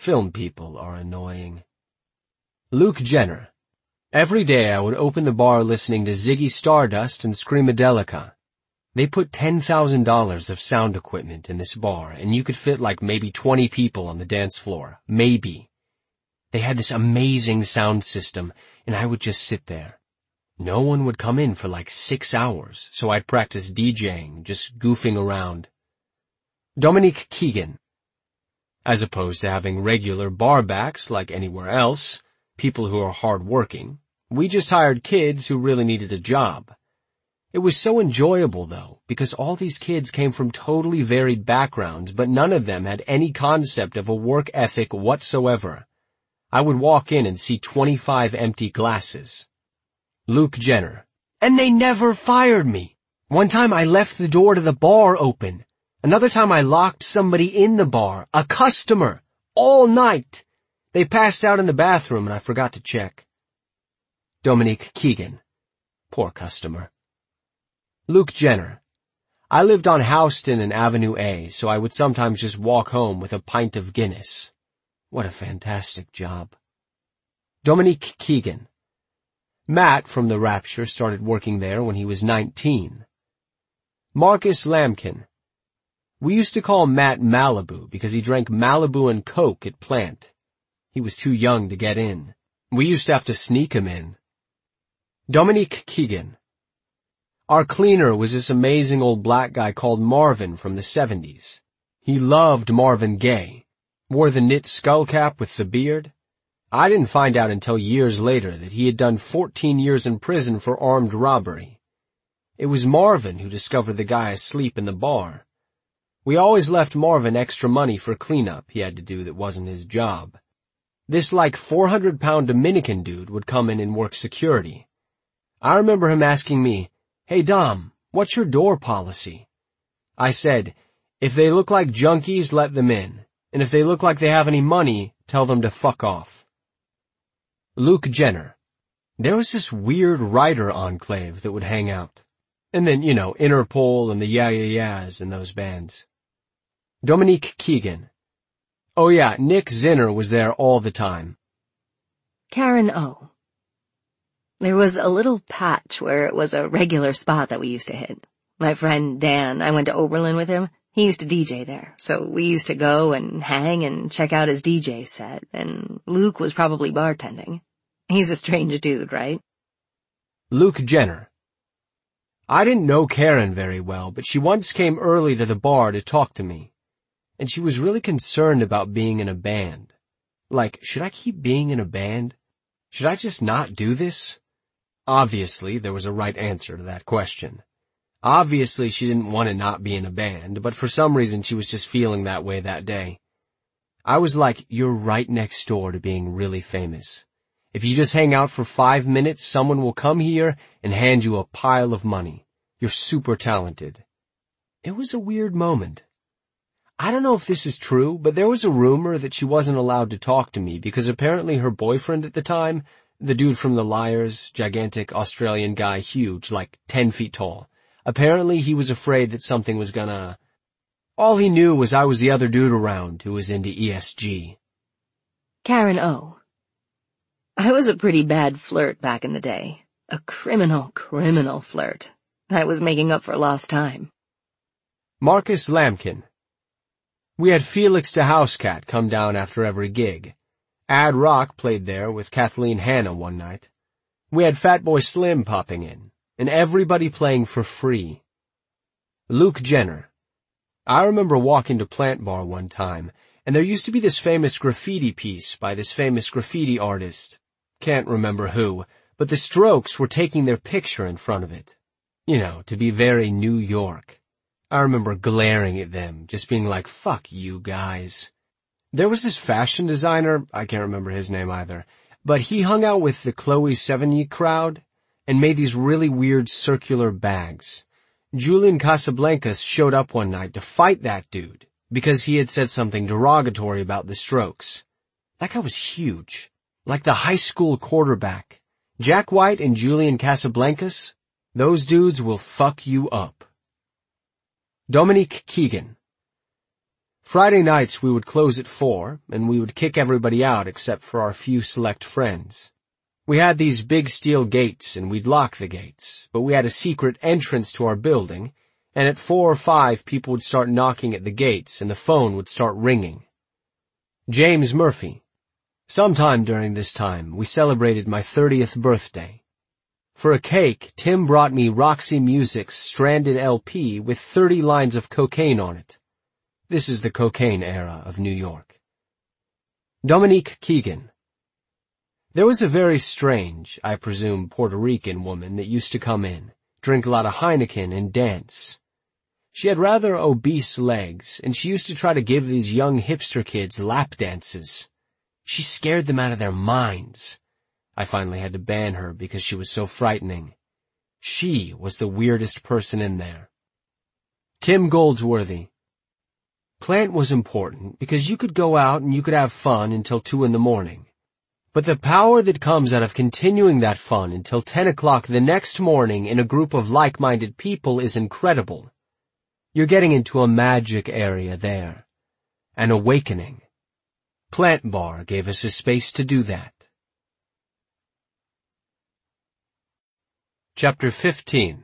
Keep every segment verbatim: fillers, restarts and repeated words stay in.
Film people are annoying. Luke Jenner. Every day I would open the bar listening to Ziggy Stardust and Screamadelica. They put ten thousand dollars of sound equipment in this bar, and you could fit like maybe twenty people on the dance floor. Maybe. They had this amazing sound system, and I would just sit there. No one would come in for like six hours, so I'd practice DJing, just goofing around. Dominique Keegan. As opposed to having regular barbacks like anywhere else, people who are hard-working, we just hired kids who really needed a job. It was so enjoyable, though, because all these kids came from totally varied backgrounds, but none of them had any concept of a work ethic whatsoever. I would walk in and see twenty-five empty glasses. Luke Jenner. And they never fired me. One time I left the door to the bar open. Another time I locked somebody in the bar, a customer, all night. They passed out in the bathroom and I forgot to check. Dominique Keegan. Poor customer. Luke Jenner. I lived on Houston and Avenue A, so I would sometimes just walk home with a pint of Guinness. What a fantastic job. Dominique Keegan. Matt from The Rapture started working there when he was nineteen. Marcus Lamkin. We used to call Matt Malibu because he drank Malibu and Coke at Plant. He was too young to get in. We used to have to sneak him in. Dominique Keegan. Our cleaner was this amazing old black guy called Marvin from the seventies. He loved Marvin Gaye. Wore the knit skull cap with the beard. I didn't find out until years later that he had done fourteen years in prison for armed robbery. It was Marvin who discovered the guy asleep in the bar. We always left Marvin extra money for cleanup he had to do that wasn't his job. This like four hundred pound Dominican dude would come in and work security. I remember him asking me, "Hey Dom, what's your door policy?" I said, "If they look like junkies, let them in. And if they look like they have any money, tell them to fuck off." Luke Jenner. There was this weird writer enclave that would hang out. And then, you know, Interpol and the Yeah Yeah Yeahs and those bands. Dominique Keegan. Oh yeah, Nick Zinner was there all the time. Karen O. There was a little patch where it was a regular spot that we used to hit. My friend Dan, I went to Oberlin with him. He used to D J there, so we used to go and hang and check out his D J set, and Luke was probably bartending. He's a strange dude, right? Luke Jenner. I didn't know Karen very well, but she once came early to the bar to talk to me. And she was really concerned about being in a band. Like, should I keep being in a band? Should I just not do this? Obviously, there was a right answer to that question. Obviously, she didn't want to not be in a band, but for some reason she was just feeling that way that day. I was like, you're right next door to being really famous. If you just hang out for five minutes, someone will come here and hand you a pile of money. You're super talented. It was a weird moment. I don't know if this is true, but there was a rumor that she wasn't allowed to talk to me because apparently her boyfriend at the time, the dude from The Liars, gigantic Australian guy, huge, like ten feet tall, apparently he was afraid that something was gonna... All he knew was I was the other dude around who was into E S G. Karen O. I was a pretty bad flirt back in the day. A criminal, criminal flirt. I was making up for lost time. Marcus Lamkin. We had Felix the Housecat come down after every gig. Ad Rock played there with Kathleen Hanna one night. We had Fatboy Slim popping in, and everybody playing for free. Luke Jenner. I remember walking to Plant Bar one time, and there used to be this famous graffiti piece by this famous graffiti artist. Can't remember who, but the Strokes were taking their picture in front of it. You know, to be very New York. I remember glaring at them, just being like, fuck you guys. There was this fashion designer, I can't remember his name either, but he hung out with the Chloe Sevigny crowd and made these really weird circular bags. Julian Casablancas showed up one night to fight that dude because he had said something derogatory about the Strokes. That guy was huge, like the high school quarterback. Jack White and Julian Casablancas, those dudes will fuck you up. Dominique Keegan. Friday nights we would close at four, and we would kick everybody out except for our few select friends. We had these big steel gates, and we'd lock the gates, but we had a secret entrance to our building, and at four or five people would start knocking at the gates, and the phone would start ringing. James Murphy. Sometime during this time, we celebrated my thirtieth birthday. For a cake, Tim brought me Roxy Music's Stranded L P with thirty lines of cocaine on it. This is the cocaine era of New York. Dominique Keegan. There was a very strange, I presume Puerto Rican woman that used to come in, drink a lot of Heineken and dance. She had rather obese legs, and she used to try to give these young hipster kids lap dances. She scared them out of their minds. I finally had to ban her because she was so frightening. She was the weirdest person in there. Tim Goldsworthy. Plant was important because you could go out and you could have fun until two in the morning. But the power that comes out of continuing that fun until ten o'clock the next morning in a group of like-minded people is incredible. You're getting into a magic area there. An awakening. Plant Bar gave us a space to do that. Chapter fifteen.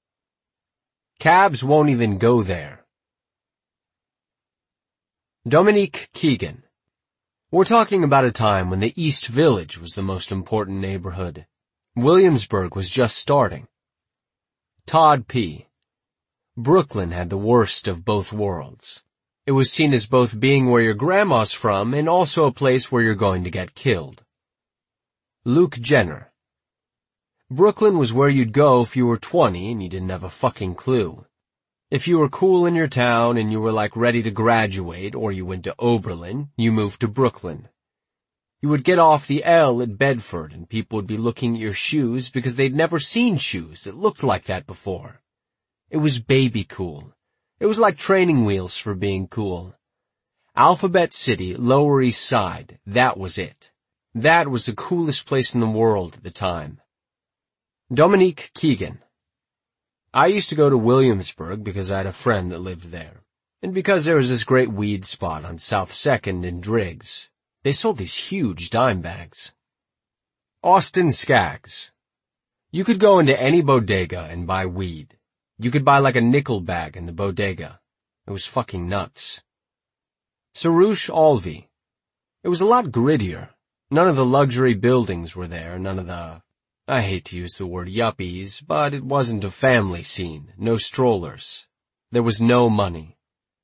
Cabs won't even go there. Dominique Keegan. We're talking about a time when the East Village was the most important neighborhood. Williamsburg was just starting. Todd P. Brooklyn had the worst of both worlds. It was seen as both being where your grandma's from and also a place where you're going to get killed. Luke Jenner. Brooklyn was where you'd go if you were twenty and you didn't have a fucking clue. If you were cool in your town and you were like ready to graduate or you went to Oberlin, you moved to Brooklyn. You would get off the L at Bedford and people would be looking at your shoes because they'd never seen shoes that looked like that before. It was baby cool. It was like training wheels for being cool. Alphabet City, Lower East Side, that was it. That was the coolest place in the world at the time. Dominique Keegan. I used to go to Williamsburg because I had a friend that lived there, and because there was this great weed spot on South second in Driggs. They sold these huge dime bags. Austin Skaggs. You could go into any bodega and buy weed. You could buy like a nickel bag in the bodega. It was fucking nuts. Sarouche Alvey. It was a lot grittier. None of the luxury buildings were there, none of the... I hate to use the word yuppies, but it wasn't a family scene, no strollers. There was no money.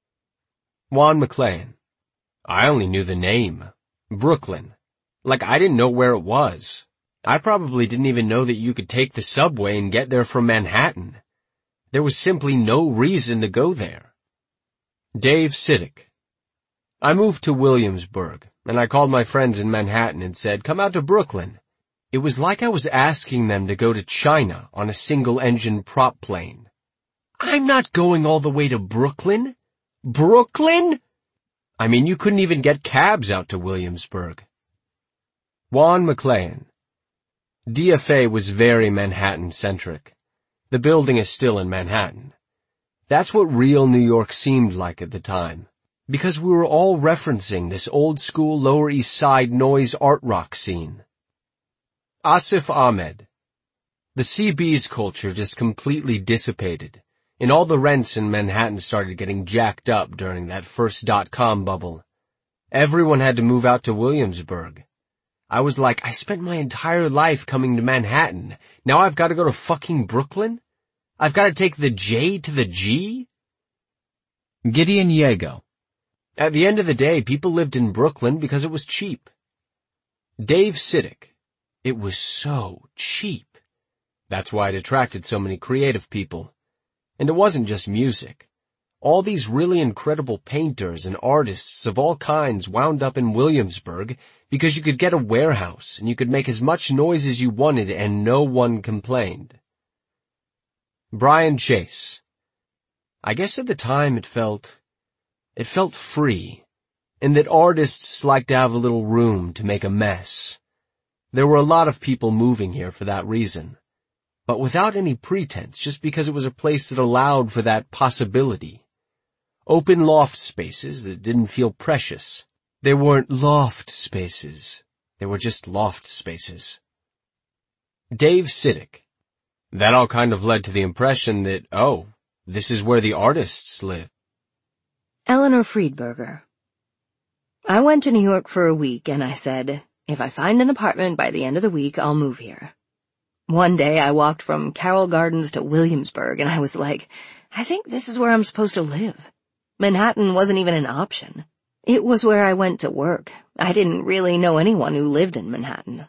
Juan McLean. I only knew the name. Brooklyn. Like I didn't know where it was. I probably didn't even know that you could take the subway and get there from Manhattan. There was simply no reason to go there. Dave Siddick. I moved to Williamsburg, and I called my friends in Manhattan and said, come out to Brooklyn. It was like I was asking them to go to China on a single-engine prop plane. I'm not going all the way to Brooklyn. Brooklyn? I mean, you couldn't even get cabs out to Williamsburg. Juan McLean. D F A was very Manhattan-centric. The building is still in Manhattan. That's what real New York seemed like at the time, because we were all referencing this old-school Lower East Side noise art rock scene. Asif Ahmed. The C B's culture just completely dissipated, and all the rents in Manhattan started getting jacked up during that first dot-com bubble. Everyone had to move out to Williamsburg. I was like, I spent my entire life coming to Manhattan. Now I've got to go to fucking Brooklyn? I've got to take the J to the G? Gideon Yago. At the end of the day, people lived in Brooklyn because it was cheap. Dave Siddick. It was so cheap. That's why it attracted so many creative people. And it wasn't just music. All these really incredible painters and artists of all kinds wound up in Williamsburg because you could get a warehouse and you could make as much noise as you wanted and no one complained. Brian Chase. I guess at the time it felt, it felt free, and that artists liked to have a little room to make a mess. There were a lot of people moving here for that reason, but without any pretense, just because it was a place that allowed for that possibility. Open loft spaces that didn't feel precious. They weren't loft spaces. They were just loft spaces. Dave Siddick. That all kind of led to the impression that, oh, this is where the artists live. Eleanor Friedberger. I went to New York for a week and I said, if I find an apartment by the end of the week, I'll move here. One day I walked from Carroll Gardens to Williamsburg and I was like, I think this is where I'm supposed to live. Manhattan wasn't even an option. It was where I went to work. I didn't really know anyone who lived in Manhattan.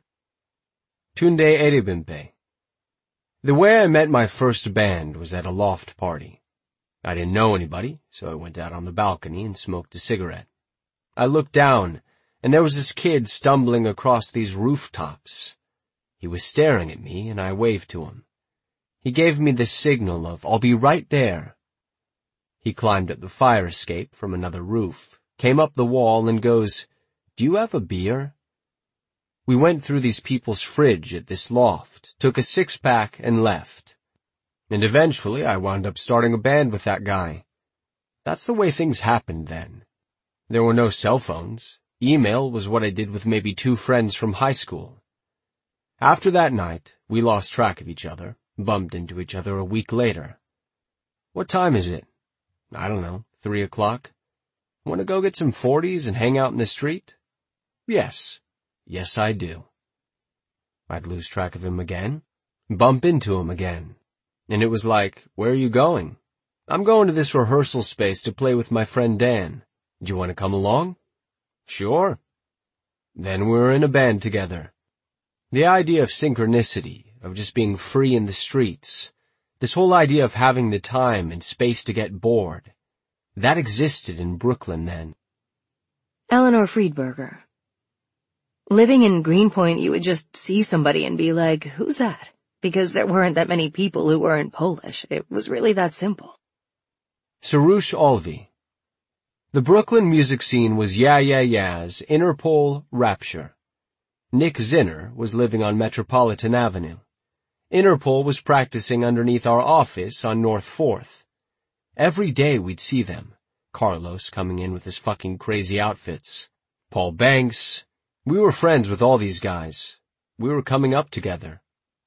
Tunde Edebimpe. The way I met my first band was at a loft party. I didn't know anybody, so I went out on the balcony and smoked a cigarette. I looked down, and there was this kid stumbling across these rooftops. He was staring at me, and I waved to him. He gave me the signal of, I'll be right there. He climbed up the fire escape from another roof, came up the wall, and goes, do you have a beer? We went through these people's fridge at this loft, took a six-pack, and left. And eventually I wound up starting a band with that guy. That's the way things happened then. There were no cell phones. Email was what I did with maybe two friends from high school. After that night, we lost track of each other, bumped into each other a week later. What time is it? I don't know, three o'clock. Want to go get some forties and hang out in the street? Yes. Yes, I do. I'd lose track of him again, bump into him again. And it was like, where are you going? I'm going to this rehearsal space to play with my friend Dan. Do you want to come along? Sure. Then we were in a band together. The idea of synchronicity, of just being free in the streets, this whole idea of having the time and space to get bored, that existed in Brooklyn then. Eleanor Friedberger. Living in Greenpoint, you would just see somebody and be like, who's that? Because there weren't that many people who weren't Polish. It was really that simple. Soroush Alvi. The Brooklyn music scene was Yeah Yeah Yeahs, Interpol, Rapture. Nick Zinner was living on Metropolitan Avenue. Interpol was practicing underneath our office on North fourth. Every day we'd see them. Carlos coming in with his fucking crazy outfits. Paul Banks. We were friends with all these guys. We were coming up together.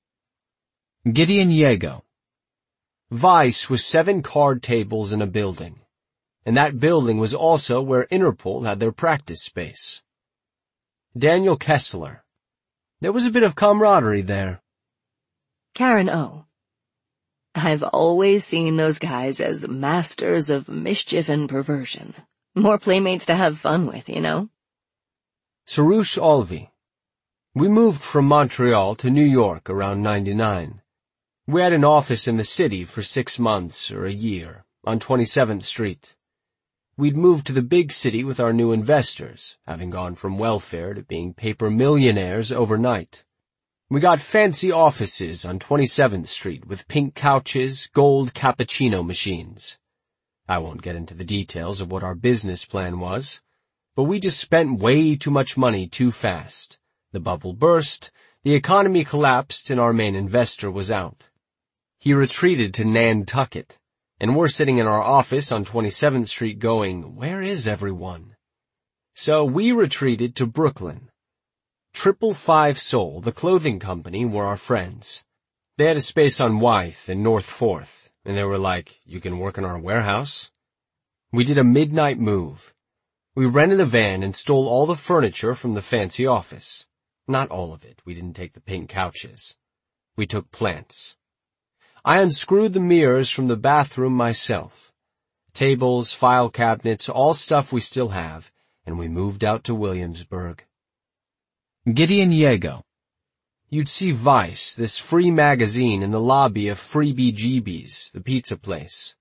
Gideon Yago. Vice was seven card tables in a building. And that building was also where Interpol had their practice space. Daniel Kessler. There was a bit of camaraderie there. Karen O. I've always seen those guys as masters of mischief and perversion. More playmates to have fun with, you know? Soroush Alvi. We moved from Montreal to New York around ninety-nine. We had an office in the city for six months or a year, on twenty-seventh Street. We'd moved to the big city with our new investors, having gone from welfare to being paper millionaires overnight. We got fancy offices on twenty-seventh Street with pink couches, gold cappuccino machines. I won't get into the details of what our business plan was, but we just spent way too much money too fast. The bubble burst, the economy collapsed, and our main investor was out. He retreated to Nantucket, and we're sitting in our office on twenty-seventh Street going, where is everyone? So we retreated to Brooklyn. Triple Five Soul, the clothing company, were our friends. They had a space on Wythe and North fourth, and they were like, you can work in our warehouse? We did a midnight move. We rented a van and stole all the furniture from the fancy office. Not all of it. We didn't take the pink couches. We took plants. I unscrewed the mirrors from the bathroom myself. Tables, file cabinets, all stuff we still have, and we moved out to Williamsburg. Gideon Yago. You'd see Vice, this free magazine, in the lobby of Freebie Jeebies, the pizza place.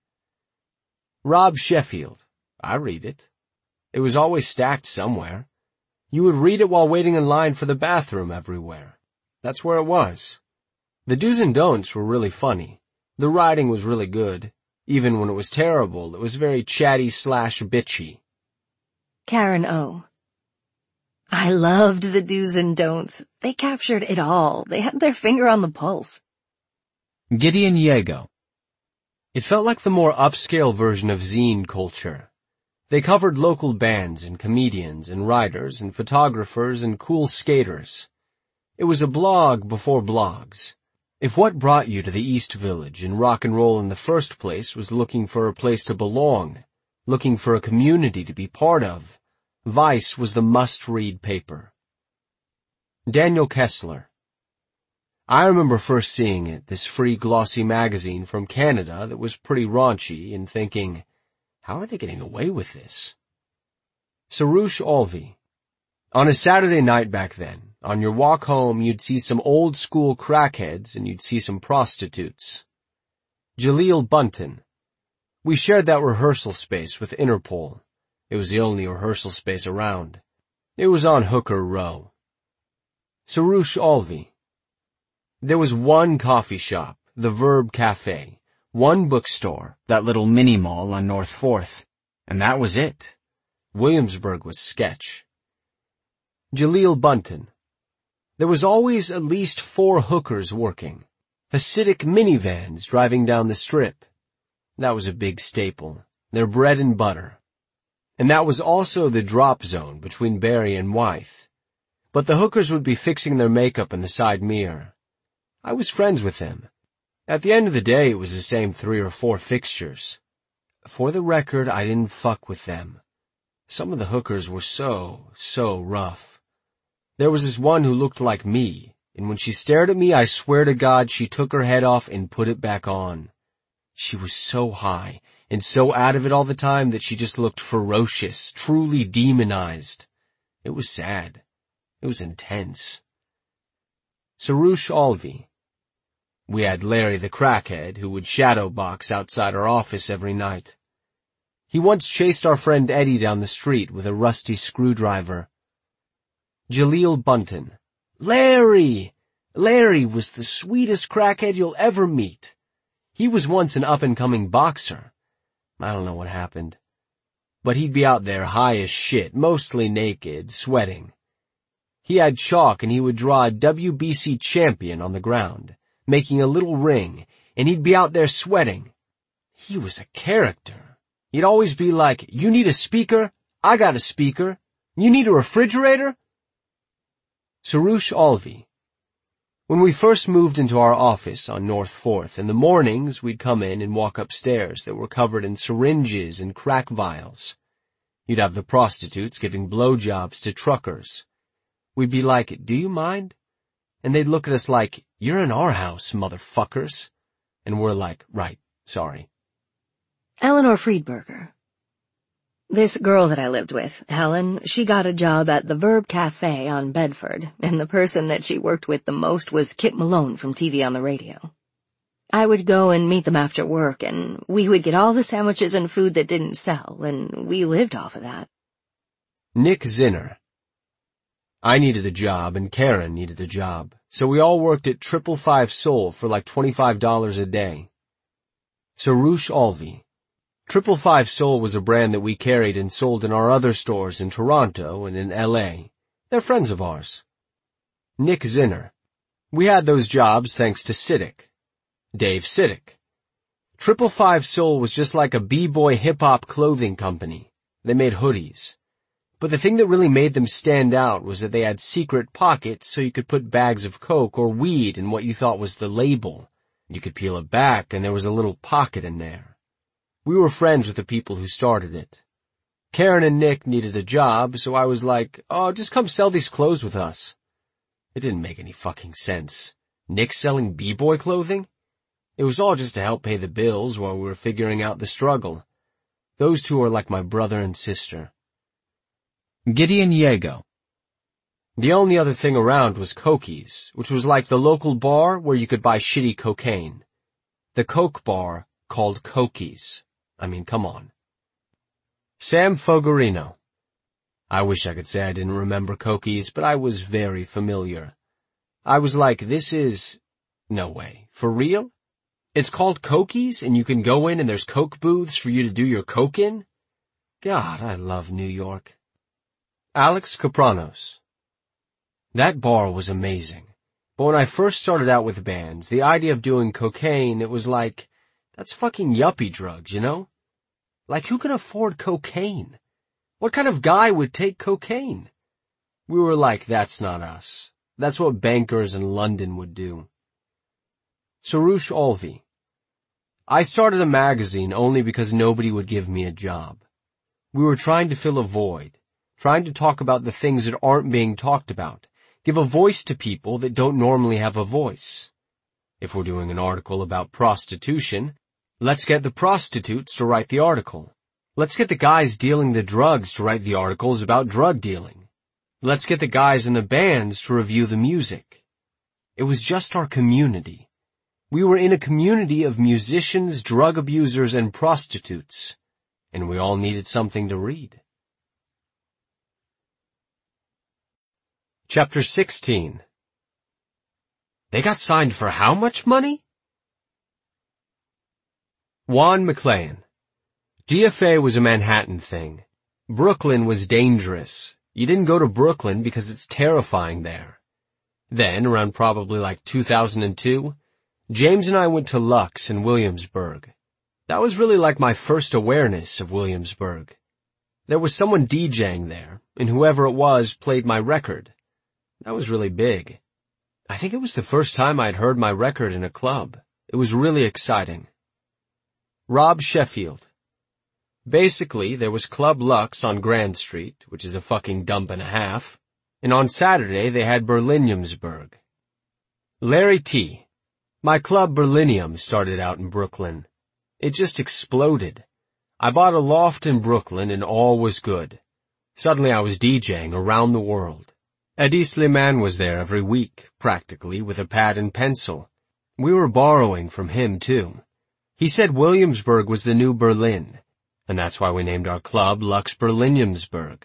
Rob Sheffield. I read it. It was always stacked somewhere. You would read it while waiting in line for the bathroom everywhere. That's where it was. The do's and don'ts were really funny. The writing was really good. Even when it was terrible, it was very chatty slash bitchy. Karen O. I loved the do's and don'ts. They captured it all. They had their finger on the pulse. Gideon Yago. It felt like the more upscale version of zine culture. They covered local bands and comedians and writers and photographers and cool skaters. It was a blog before blogs. If what brought you to the East Village and rock and roll in the first place was looking for a place to belong, looking for a community to be part of, Vice was the must-read paper. Daniel Kessler. I remember first seeing it, this free glossy magazine from Canada that was pretty raunchy, and thinking, how are they getting away with this? Sarouche Alvey. On a Saturday night back then, on your walk home, you'd see some old-school crackheads and you'd see some prostitutes. Jaleel Bunton. We shared that rehearsal space with Interpol. It was the only rehearsal space around. It was on Hooker Row. Sarouche Alvey. There was one coffee shop, the Verb Cafe, one bookstore, that little mini-mall on North Fourth, and that was it. Williamsburg was sketch. Jaleel Bunton. There was always at least four hookers working. Hasidic minivans driving down the strip. That was a big staple. Their bread and butter. And that was also the drop zone between Barrie and Wythe. But the hookers would be fixing their makeup in the side mirror. I was friends with them. At the end of the day, it was the same three or four fixtures. For the record, I didn't fuck with them. Some of the hookers were so, so rough. There was this one who looked like me, and when she stared at me, I swear to God, she took her head off and put it back on. She was so high and so out of it all the time that she just looked ferocious, truly demonized. It was sad. It was intense. Sarouche Alvey. We had Larry the crackhead, who would shadow box outside our office every night. He once chased our friend Eddie down the street with a rusty screwdriver. Jaleel Bunton. Larry! Larry was the sweetest crackhead you'll ever meet. He was once an up-and-coming boxer. I don't know what happened. But he'd be out there high as shit, mostly naked, sweating. He had chalk and he would draw a W B C champion on the ground, making a little ring, and he'd be out there sweating. He was a character. He'd always be like, you need a speaker? I got a speaker. You need a refrigerator? Sarouche Alvey. When we first moved into our office on North Fourth, in the mornings we'd come in and walk upstairs that were covered in syringes and crack vials. You'd have the prostitutes giving blowjobs to truckers. We'd be like, do you mind? And they'd look at us like, you're in our house, motherfuckers. And we're like, right, sorry. Eleanor Friedberger. This girl that I lived with, Helen, she got a job at the Verb Cafe on Bedford, and the person that she worked with the most was Kit Malone from T V on the radio. I would go and meet them after work, and we would get all the sandwiches and food that didn't sell, and we lived off of that. Nick Zinner. I needed a job, and Karen needed a job, so we all worked at Triple Five Soul for like twenty-five dollars a day. Sarouche Alvey. Triple Five Soul was a brand that we carried and sold in our other stores in Toronto and in L A. They're friends of ours. Nick Zinner. We had those jobs thanks to Siddick. Dave Siddick. Triple Five Soul was just like a b-boy hip-hop clothing company. They made hoodies. But the thing that really made them stand out was that they had secret pockets so you could put bags of coke or weed in what you thought was the label. You could peel it back and there was a little pocket in there. We were friends with the people who started it. Karen and Nick needed a job, so I was like, oh, just come sell these clothes with us. It didn't make any fucking sense. Nick selling b-boy clothing? It was all just to help pay the bills while we were figuring out the struggle. Those two are like my brother and sister. Gideon Yago. The only other thing around was Cokies, which was like the local bar where you could buy shitty cocaine. The Coke bar called Cokies. I mean, come on. Sam Fogarino. I wish I could say I didn't remember Cokies, but I was very familiar. I was like, this is... No way. For real? It's called Cokies, and you can go in and there's Coke booths for you to do your Coke in? God, I love New York. Alex Kapranos. That bar was amazing. But when I first started out with bands, the idea of doing cocaine, it was like, That's fucking yuppie drugs, you know? Like, who can afford cocaine? What kind of guy would take cocaine? We were like, that's not us. That's what bankers in London would do. Soroush Alvi. I started a magazine only because nobody would give me a job. We were trying to fill a void, trying to talk about the things that aren't being talked about, give a voice to people that don't normally have a voice. If we're doing an article about prostitution, let's get the prostitutes to write the article. Let's get the guys dealing the drugs to write the articles about drug dealing. Let's get the guys in the bands to review the music. It was just our community. We were in a community of musicians, drug abusers, and prostitutes, and we all needed something to read. Chapter sixteen. They got signed for how much money? Juan McLean. D F A was a Manhattan thing. Brooklyn was dangerous. You didn't go to Brooklyn because it's terrifying there. Then, around probably like two thousand two, James and I went to Lux in Williamsburg. That was really like my first awareness of Williamsburg. There was someone DJing there, and whoever it was played my record. That was really big. I think it was the first time I'd heard my record in a club. It was really exciting. Rob Sheffield. Basically, there was Club Lux on Grand Street, which is a fucking dump and a half, and on Saturday they had Berliniumsburg. Larry T. My club Berlinium started out in Brooklyn. It just exploded. I bought a loft in Brooklyn and all was good. Suddenly I was DJing around the world. Eddie Slimane was there every week, practically, with a pad and pencil. We were borrowing from him, too. He said Williamsburg was the new Berlin, and that's why we named our club Lux Berliniumsburg.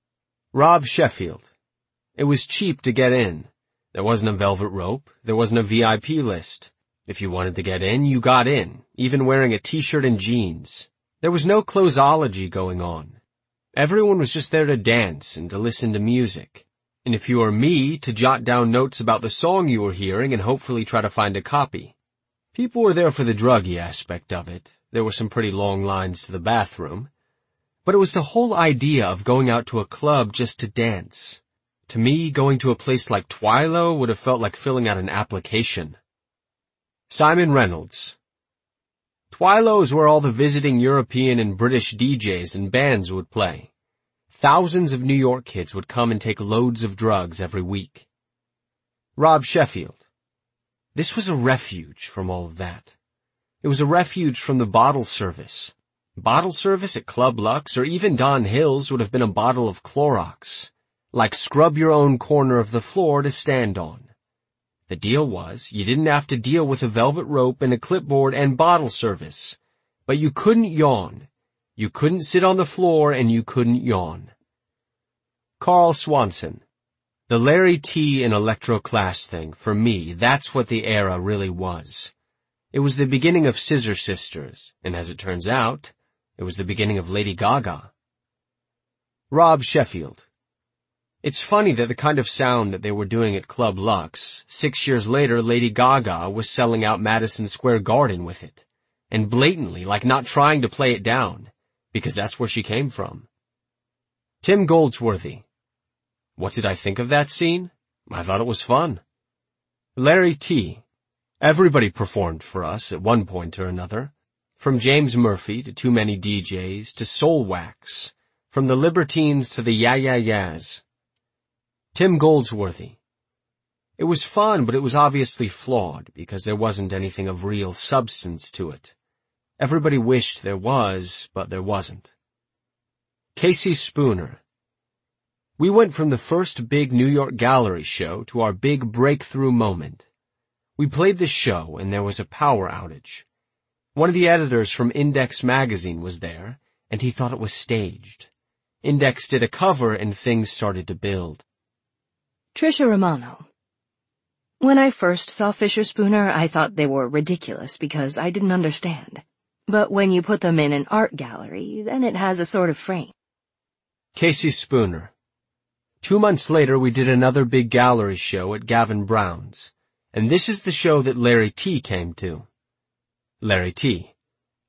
Rob Sheffield. It was cheap to get in. There wasn't a velvet rope. There wasn't a V I P list. If you wanted to get in, you got in, even wearing a t-shirt and jeans. There was no closeology going on. Everyone was just there to dance and to listen to music. And if you were me, to jot down notes about the song you were hearing and hopefully try to find a copy. People were there for the druggy aspect of it. There were some pretty long lines to the bathroom. But it was the whole idea of going out to a club just to dance. To me, going to a place like Twilo would have felt like filling out an application. Simon Reynolds. Twilo is where all the visiting European and British D Js and bands would play. Thousands of New York kids would come and take loads of drugs every week. Rob Sheffield. This was a refuge from all of that. It was a refuge from the bottle service. Bottle service at Club Lux or even Don Hill's would have been a bottle of Clorox. Like scrub your own corner of the floor to stand on. The deal was, you didn't have to deal with a velvet rope and a clipboard and bottle service. But you couldn't yawn. You couldn't sit on the floor and you couldn't yawn. Carl Swanson. The Larry T and Electro Class thing, for me, that's what the era really was. It was the beginning of Scissor Sisters, and as it turns out, it was the beginning of Lady Gaga. Rob Sheffield. It's funny that the kind of sound that they were doing at Club Lux, six years later Lady Gaga was selling out Madison Square Garden with it. And blatantly, like not trying to play it down, because that's where she came from. Tim Goldsworthy. What did I think of that scene? I thought it was fun. Larry T. Everybody performed for us at one point or another. From James Murphy to Too Many D Js to Soul Wax. From the Libertines to the Yeah Yeah Yeahs. Tim Goldsworthy. It was fun, but it was obviously flawed because there wasn't anything of real substance to it. Everybody wished there was, but there wasn't. Casey Spooner. We went from the first big New York gallery show to our big breakthrough moment. We played the show and there was a power outage. One of the editors from Index magazine was there, and he thought it was staged. Index did a cover and things started to build. Trisha Romano. When I first saw Fisher Spooner, I thought they were ridiculous because I didn't understand. But when you put them in an art gallery, then it has a sort of frame. Casey Spooner. Two months later, we did another big gallery show at Gavin Brown's, and this is the show that Larry T came to. Larry T.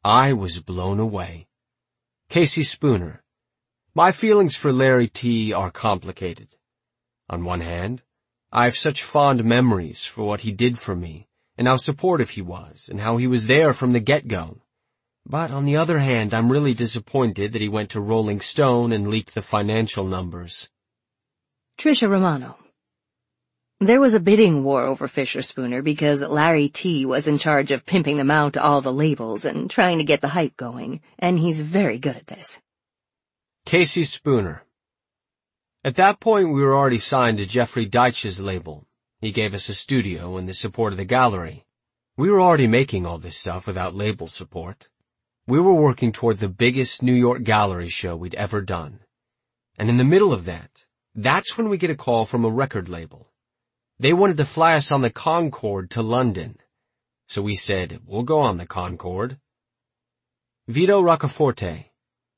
I was blown away. Casey Spooner. My feelings for Larry T are complicated. On one hand, I have such fond memories for what he did for me, and how supportive he was, and how he was there from the get-go. But on the other hand, I'm really disappointed that he went to Rolling Stone and leaked the financial numbers. Trisha Romano. There was a bidding war over Fisher Spooner because Larry T was in charge of pimping them out to all the labels and trying to get the hype going, and he's very good at this. Casey Spooner. At that point, we were already signed to Jeffrey Deitch's label. He gave us a studio and the support of the gallery. We were already making all this stuff without label support. We were working toward the biggest New York gallery show we'd ever done. And in the middle of that, that's when we get a call from a record label. They wanted to fly us on the Concorde to London. So we said, we'll go on the Concorde. Vito Roccaforte.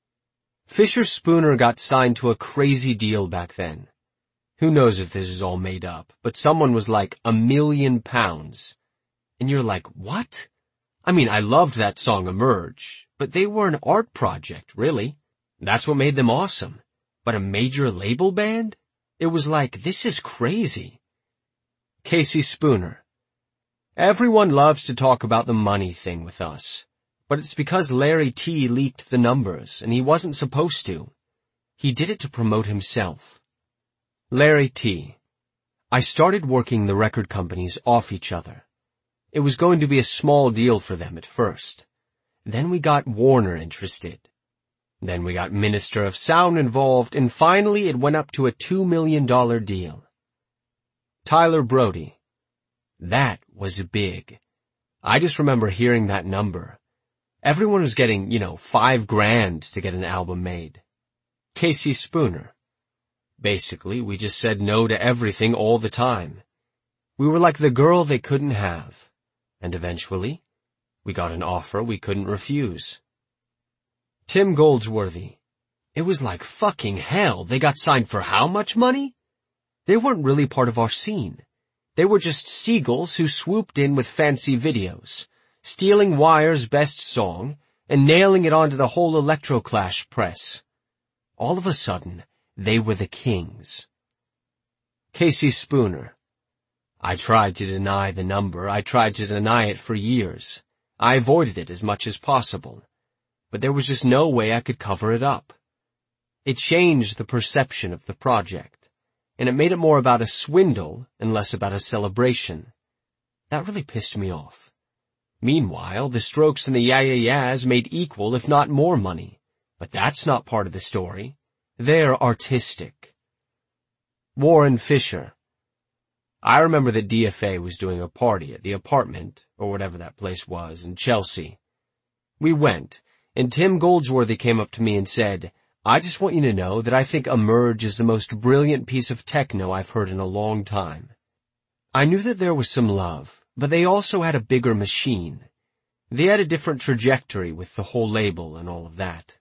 Fisher Spooner got signed to a crazy deal back then. Who knows if this is all made up, but someone was like a million pounds. And you're like, what? I mean, I loved that song Emerge, but they were an art project, really. That's what made them awesome. But a major label band? It was like, this is crazy. Casey Spooner. Everyone loves to talk about the money thing with us, but it's because Larry T leaked the numbers, and he wasn't supposed to. He did it to promote himself. Larry T. I started working the record companies off each other. It was going to be a small deal for them at first. Then we got Warner interested. Then we got Minister of Sound involved, and finally it went up to a two million dollar deal. Tyler Brody. That was big. I just remember hearing that number. Everyone was getting, you know, five grand to get an album made. Casey Spooner. Basically, we just said no to everything all the time. We were like the girl they couldn't have. And eventually, we got an offer we couldn't refuse. Tim Goldsworthy. It was like fucking hell. They got signed for how much money? They weren't really part of our scene. They were just seagulls who swooped in with fancy videos, stealing Wire's best song and nailing it onto the whole Electroclash press. All of a sudden, they were the kings. Casey Spooner. I tried to deny the number. I tried to deny it for years. I avoided it as much as possible. But there was just no way I could cover it up. It changed the perception of the project, and it made it more about a swindle and less about a celebration. That really pissed me off. Meanwhile, the Strokes and the Yeah Yeah Yeahs made equal, if not more money. But that's not part of the story. They're artistic. Warren Fisher. I remember that D F A was doing a party at the apartment, or whatever that place was, in Chelsea. We went, and Tim Goldsworthy came up to me and said, I just want you to know that I think Emerge is the most brilliant piece of techno I've heard in a long time. I knew that there was some love, but they also had a bigger machine. They had a different trajectory with the whole label and all of that.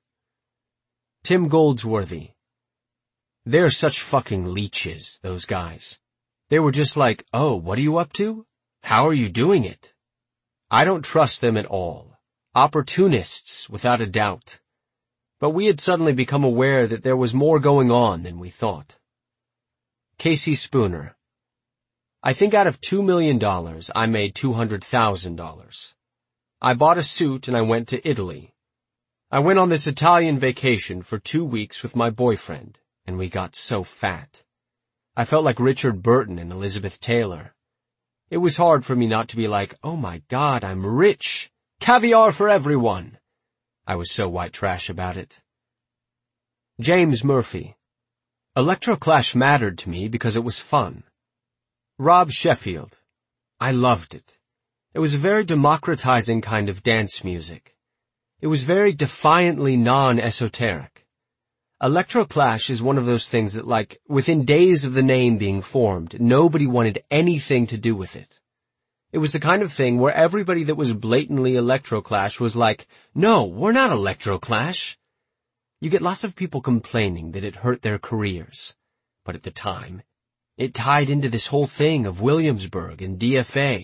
Tim Goldsworthy. They're such fucking leeches, those guys. They were just like, oh, what are you up to? How are you doing it? I don't trust them at all. Opportunists, without a doubt. But we had suddenly become aware that there was more going on than we thought. Casey Spooner. I think out of two million dollars, I made two hundred thousand dollars. I bought a suit and I went to Italy. I went on this Italian vacation for two weeks with my boyfriend, and we got so fat. I felt like Richard Burton and Elizabeth Taylor. It was hard for me not to be like, oh my God, I'm rich. Caviar for everyone. I was so white trash about it. James Murphy. Electroclash mattered to me because it was fun. Rob Sheffield. I loved it. It was a very democratizing kind of dance music. It was very defiantly non-esoteric. Electroclash is one of those things that, like, within days of the name being formed, nobody wanted anything to do with it. It was the kind of thing where everybody that was blatantly Electroclash was like, no, we're not Electroclash. You get lots of people complaining that it hurt their careers. But at the time, it tied into this whole thing of Williamsburg and D F A,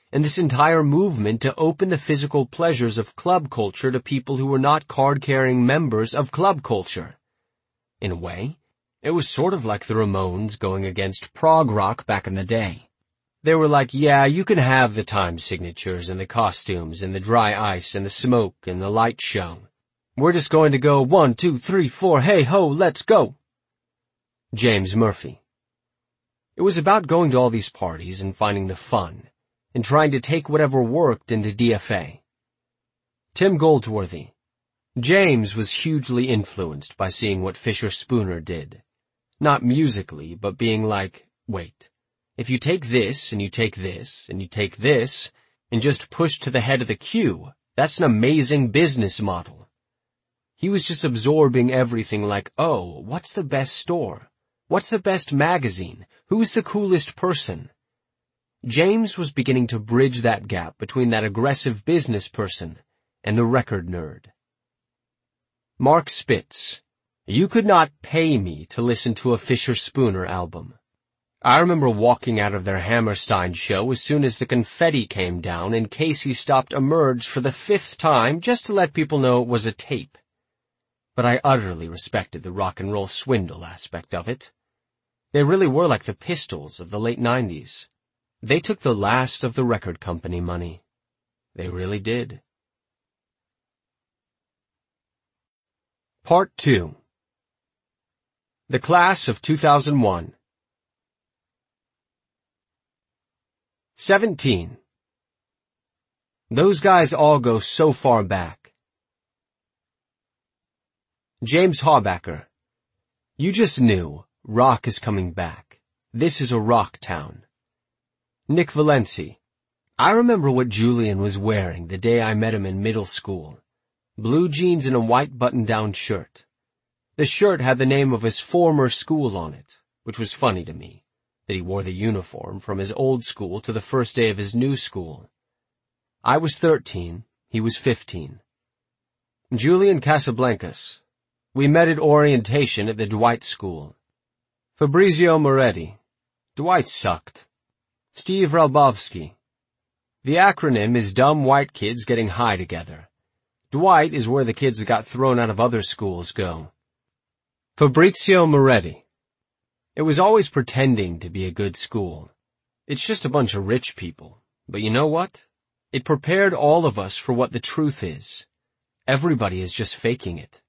and this entire movement to open the physical pleasures of club culture to people who were not card-carrying members of club culture. In a way, it was sort of like the Ramones going against prog rock back in the day. They were like, yeah, you can have the time signatures and the costumes and the dry ice and the smoke and the light show. We're just going to go one, two, three, four, hey ho, let's go. James Murphy. It was about going to all these parties and finding the fun, and trying to take whatever worked into D F A. Tim Goldsworthy. James was hugely influenced by seeing what Fisher Spooner did. Not musically, but being like, wait, if you take this, and you take this, and you take this, and just push to the head of the queue, that's an amazing business model. He was just absorbing everything like, oh, what's the best store? What's the best magazine? Who's the coolest person? James was beginning to bridge that gap between that aggressive business person and the record nerd. Mark Spitz. You could not pay me to listen to a Fisher Spooner album. I remember walking out of their Hammerstein show as soon as the confetti came down and Casey stopped Emerge for the fifth time just to let people know it was a tape. But I utterly respected the rock and roll swindle aspect of it. They really were like the Pistols of the late nineties. They took the last of the record company money. They really did. Part two. The Class of two thousand one. Seventeen. Those guys all go so far back. James Hawbacker. You just knew. Rock is coming back. This is a rock town. Nick Valenci. I remember what Julian was wearing the day I met him in middle school. Blue jeans and a white button-down shirt. The shirt had the name of his former school on it, which was funny to me, that he wore the uniform from his old school to the first day of his new school. I was thirteen, he was fifteen. Julian Casablancas. We met at orientation at the Dwight School. Fabrizio Moretti. Dwight sucked. Steve Ralbovsky. The acronym is Dumb White Kids Getting High Together. Dwight is where the kids that got thrown out of other schools go. Fabrizio Moretti. It was always pretending to be a good school. It's just a bunch of rich people. But you know what? It prepared all of us for what the truth is. Everybody is just faking it.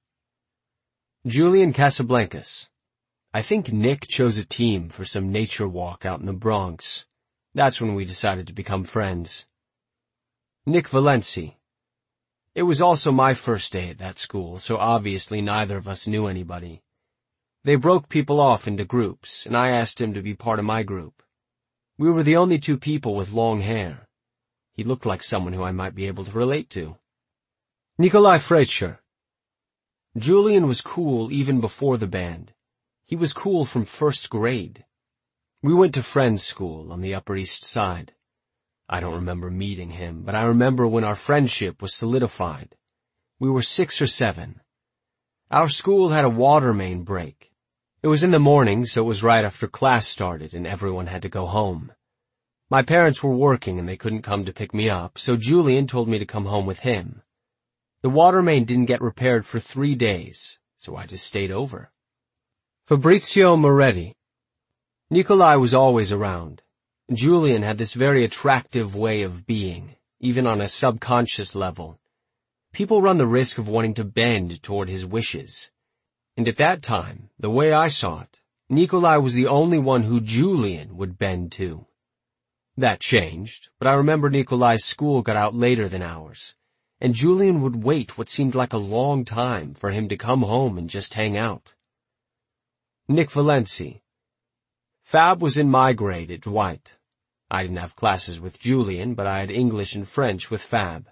Julian Casablancas. I think Nick chose a team for some nature walk out in the Bronx. That's when we decided to become friends. Nick Valenci. It was also my first day at that school, so obviously neither of us knew anybody. They broke people off into groups, and I asked him to be part of my group. We were the only two people with long hair. He looked like someone who I might be able to relate to. Nikolai Fretscher. Julian was cool even before the band. He was cool from first grade. We went to Friends School on the Upper East Side. I don't remember meeting him, but I remember when our friendship was solidified. We were six or seven. Our school had a water main break. It was in the morning, so it was right after class started and everyone had to go home. My parents were working and they couldn't come to pick me up, so Julian told me to come home with him. The water main didn't get repaired for three days, so I just stayed over. Fabrizio Moretti. Nikolai was always around. Julian had this very attractive way of being, even on a subconscious level. People run the risk of wanting to bend toward his wishes. And at that time, the way I saw it, Nikolai was the only one who Julian would bend to. That changed, but I remember Nikolai's school got out later than ours, and Julian would wait what seemed like a long time for him to come home and just hang out. Nick Valenci. Fab was in my grade at Dwight. I didn't have classes with Julian, but I had English and French with Fab.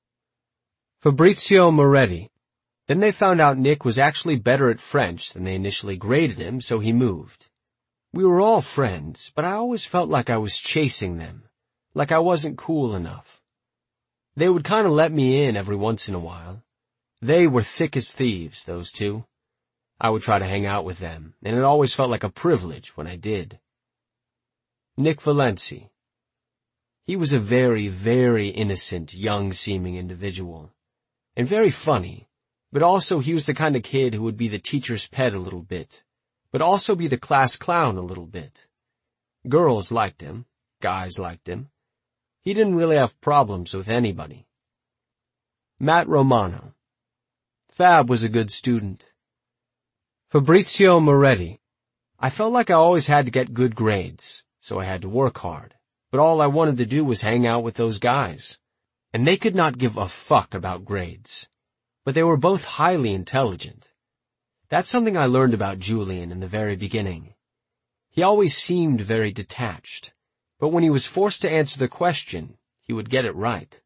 Fabrizio Moretti. Then they found out Nick was actually better at French than they initially graded him, so he moved. We were all friends, but I always felt like I was chasing them, like I wasn't cool enough. They would kind of let me in every once in a while. They were thick as thieves, those two. I would try to hang out with them, and it always felt like a privilege when I did. Nick Valenci. He was a very, very innocent, young-seeming individual. And very funny, but also he was the kind of kid who would be the teacher's pet a little bit, but also be the class clown a little bit. Girls liked him. Guys liked him. He didn't really have problems with anybody. Matt Romano. Fab was a good student. Fabrizio Moretti. I felt like I always had to get good grades, so I had to work hard, but all I wanted to do was hang out with those guys. And they could not give a fuck about grades. But they were both highly intelligent. That's something I learned about Julian in the very beginning. He always seemed very detached, but when he was forced to answer the question, he would get it right.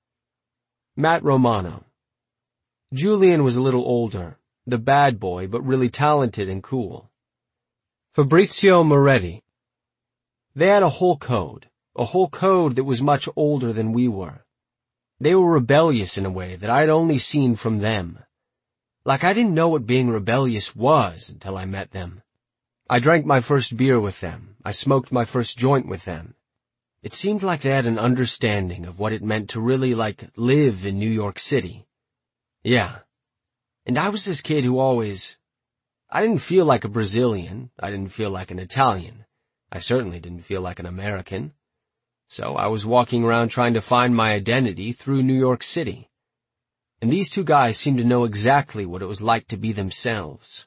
Matt Romano. Julian was a little older, the bad boy, but really talented and cool. Fabrizio Moretti. They had a whole code, a whole code that was much older than we were. They were rebellious in a way that I'd only seen from them. Like I didn't know what being rebellious was until I met them. I drank my first beer with them. I smoked my first joint with them. It seemed like they had an understanding of what it meant to really, like, live in New York City. Yeah. And I was this kid who always... I didn't feel like a Brazilian. I didn't feel like an Italian. I certainly didn't feel like an American. So I was walking around trying to find my identity through New York City. And these two guys seemed to know exactly what it was like to be themselves.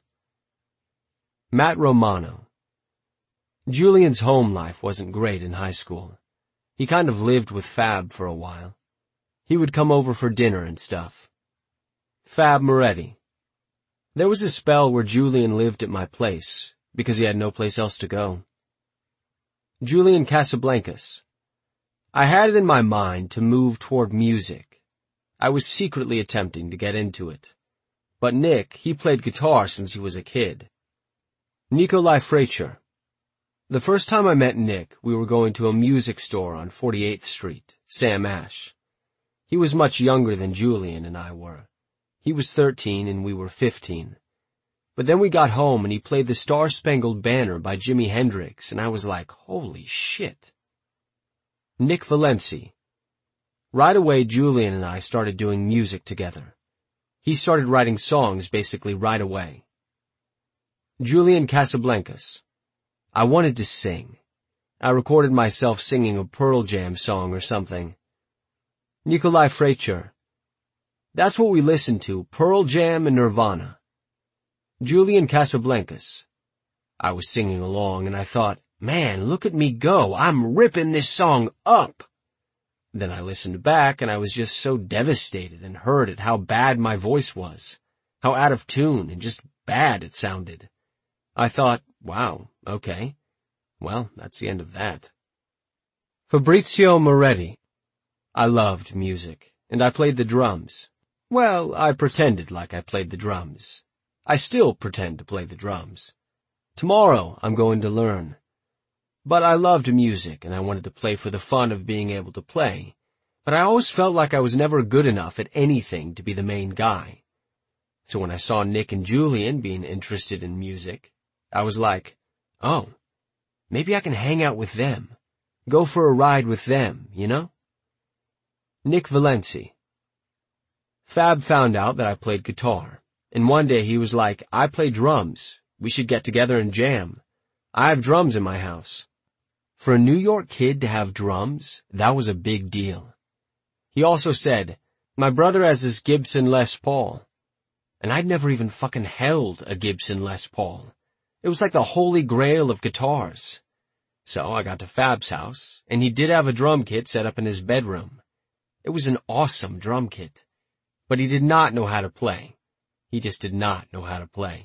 Matt Romano. Julian's home life wasn't great in high school. He kind of lived with Fab for a while. He would come over for dinner and stuff. Fab Moretti. There was a spell where Julian lived at my place, because he had no place else to go. Julian Casablancas. I had it in my mind to move toward music. I was secretly attempting to get into it. But Nick, he played guitar since he was a kid. Nikolai Freicher. The first time I met Nick, we were going to a music store on forty-eighth Street, Sam Ash. He was much younger than Julian and I were. He was thirteen and we were fifteen. But then we got home and he played the Star-Spangled Banner by Jimi Hendrix, and I was like, holy shit. Nick Valenci. Right away, Julian and I started doing music together. He started writing songs basically right away. Julian Casablancas. I wanted to sing. I recorded myself singing a Pearl Jam song or something. Nikolai Freicher. That's what we listened to, Pearl Jam and Nirvana. Julian Casablancas. I was singing along and I thought, man, look at me go, I'm ripping this song up. Then I listened back and I was just so devastated and hurt at how bad my voice was, how out of tune and just bad it sounded. I thought, wow, okay. Well, that's the end of that. Fabrizio Moretti. I loved music, and I played the drums. Well, I pretended like I played the drums. I still pretend to play the drums. Tomorrow I'm going to learn. But I loved music, and I wanted to play for the fun of being able to play. But I always felt like I was never good enough at anything to be the main guy. So when I saw Nick and Julian being interested in music, I was like, oh, maybe I can hang out with them. Go for a ride with them, you know? Nick Valenci. Fab found out that I played guitar, and one day he was like, I play drums. We should get together and jam. I have drums in my house. For a New York kid to have drums, that was a big deal. He also said, my brother has this Gibson Les Paul. And I'd never even fucking held a Gibson Les Paul. It was like the holy grail of guitars. So I got to Fab's house, and he did have a drum kit set up in his bedroom. It was an awesome drum kit. But he did not know how to play. He just did not know how to play.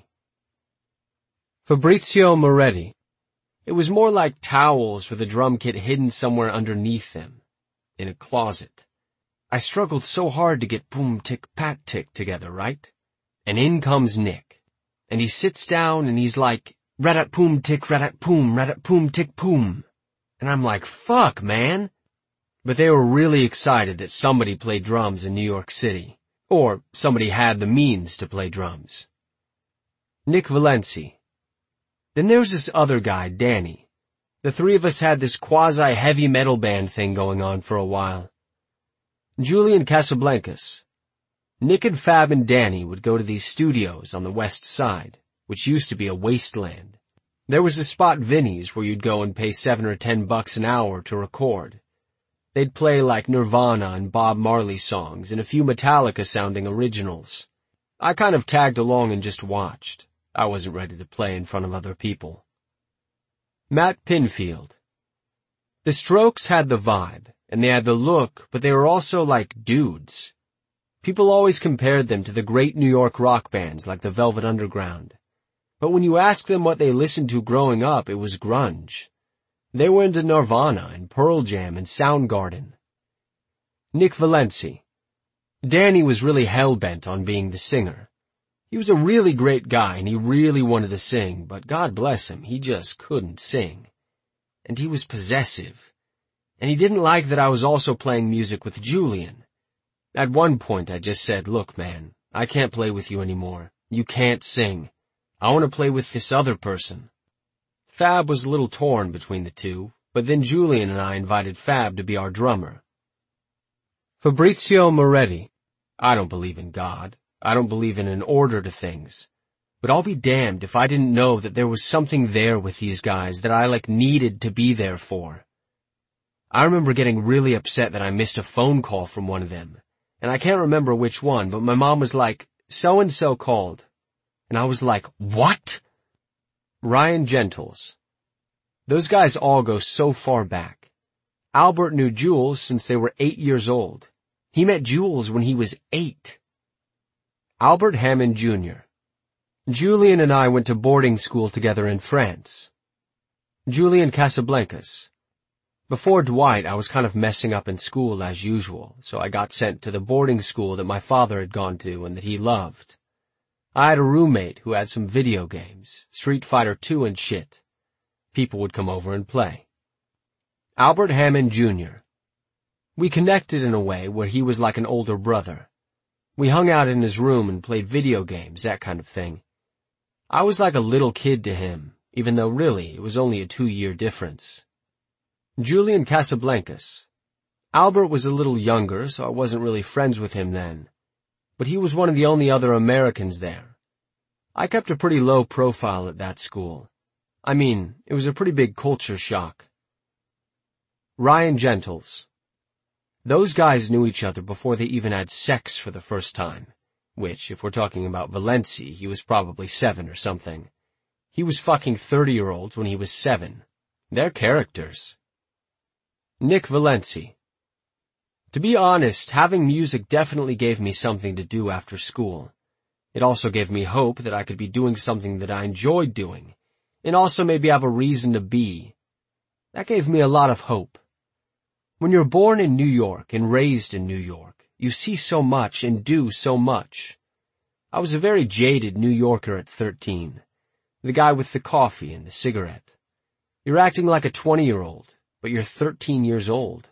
Fabrizio Moretti. It was more like towels with a drum kit hidden somewhere underneath them, in a closet. I struggled so hard to get boom tick pat tick together, right? And in comes Nick. And he sits down and he's like, rat poom tick, rat poom, rat poom tick poom. And I'm like, fuck, man. But they were really excited that somebody played drums in New York City. Or somebody had the means to play drums. Nick Valenci. Then there was this other guy, Danny. The three of us had this quasi-heavy metal band thing going on for a while. Julian Casablancas. Nick and Fab and Danny would go to these studios on the west side, which used to be a wasteland. There was a spot Vinny's where you'd go and pay seven or ten bucks an hour to record. They'd play like Nirvana and Bob Marley songs and a few Metallica-sounding originals. I kind of tagged along and just watched. I wasn't ready to play in front of other people. Matt Pinfield. The Strokes had the vibe, and they had the look, but they were also like dudes. People always compared them to the great New York rock bands like the Velvet Underground. But when you asked them what they listened to growing up, it was grunge. They were into Nirvana and Pearl Jam and Soundgarden. Nick Valenci. Danny was really hell-bent on being the singer. He was a really great guy and he really wanted to sing, but God bless him, he just couldn't sing. And he was possessive. And he didn't like that I was also playing music with Julian. At one point I just said, look man, I can't play with you anymore. You can't sing. I want to play with this other person. Fab was a little torn between the two, but then Julian and I invited Fab to be our drummer. Fabrizio Moretti. I don't believe in God. I don't believe in an order to things. But I'll be damned if I didn't know that there was something there with these guys that I like needed to be there for. I remember getting really upset that I missed a phone call from one of them. And I can't remember which one, but my mom was like, so-and-so called. And I was like, what? Ryan Gentles. Those guys all go so far back. Albert knew Jules since they were eight years old. He met Jules when he was eight. Albert Hammond Junior Julian and I went to boarding school together in France. Julian Casablancas. Before Dwight, I was kind of messing up in school as usual, so I got sent to the boarding school that my father had gone to and that he loved. I had a roommate who had some video games, Street Fighter two and shit. People would come over and play. Albert Hammond Junior We connected in a way where he was like an older brother. We hung out in his room and played video games, that kind of thing. I was like a little kid to him, even though really it was only a two-year difference. Julian Casablancas. Albert was a little younger, so I wasn't really friends with him then. But he was one of the only other Americans there. I kept a pretty low profile at that school. I mean, it was a pretty big culture shock. Ryan Gentles. Those guys knew each other before they even had sex for the first time, which, if we're talking about Valenci, he was probably seven or something. He was fucking thirty-year-olds when he was seven. They're characters. Nick Valenci. To be honest, having music definitely gave me something to do after school. It also gave me hope that I could be doing something that I enjoyed doing, and also maybe have a reason to be. That gave me a lot of hope. When you're born in New York and raised in New York, you see so much and do so much. I was a very jaded New Yorker at thirteen. The guy with the coffee and the cigarette. You're acting like a twenty-year-old, but you're thirteen years old.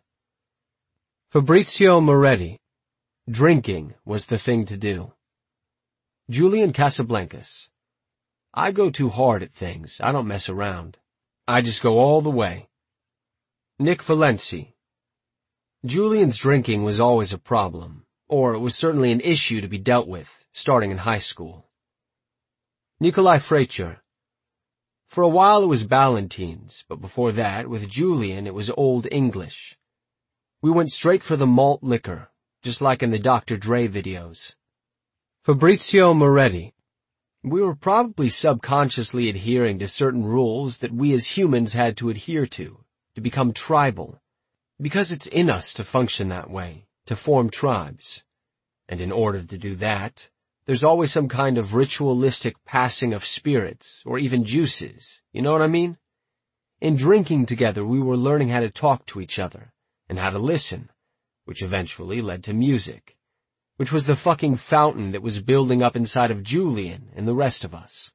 Fabrizio Moretti. Drinking was the thing to do. Julian Casablancas. I go too hard at things. I don't mess around. I just go all the way. Nick Valenci. Julian's drinking was always a problem, or it was certainly an issue to be dealt with, starting in high school. Nikolai Fraiture. For a while it was Ballantines, but before that, with Julian, it was Old English. We went straight for the malt liquor, just like in the Doctor Dre videos. Fabrizio Moretti. We were probably subconsciously adhering to certain rules that we as humans had to adhere to, to become tribal, because it's in us to function that way, to form tribes. And in order to do that, there's always some kind of ritualistic passing of spirits, or even juices, you know what I mean? In drinking together, we were learning how to talk to each other, and how to listen, which eventually led to music, which was the fucking fountain that was building up inside of Julian and the rest of us.